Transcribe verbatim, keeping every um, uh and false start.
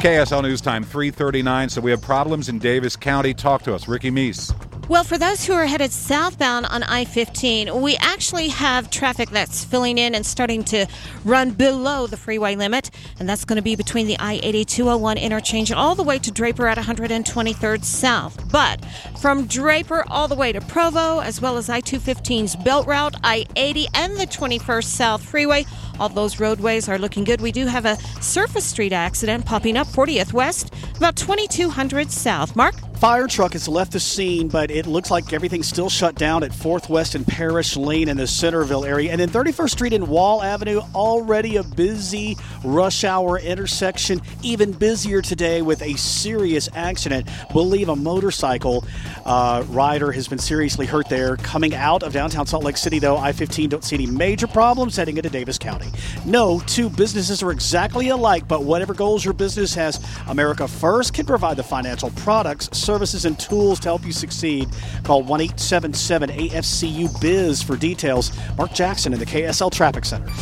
K S L News Time, three thirty-nine. So we have problems in Davis County. Talk to us. Ricky Meese. Well, for those who are headed southbound on I fifteen, we actually have traffic that's filling in and starting to run below the freeway limit, and that's going to be between the I eighty two oh one interchange all the way to Draper at one hundred twenty-third South. But from Draper all the way to Provo, as well as I two fifteen's Belt Route, I eighty, and the twenty-first South Freeway, all those roadways are looking good. We do have a surface street accident popping up fortieth West, about twenty-two hundred South. Mark? Fire truck has left the scene, but it looks like everything's still shut down at fourth West and Parish Lane in the Centerville area. And then thirty-first Street and Wall Avenue, already a busy rush hour intersection. Even busier today with a serious accident. Believe a motorcycle uh, rider has been seriously hurt there. Coming out of downtown Salt Lake City, though, I fifteen don't see any major problems heading into Davis County. No two businesses are exactly alike, but whatever goals your business has, America First can provide the financial products, services, and tools to help you succeed. Call one eight seven seven A F C U B I Z for details. Mark Jackson in the K S L Traffic Center.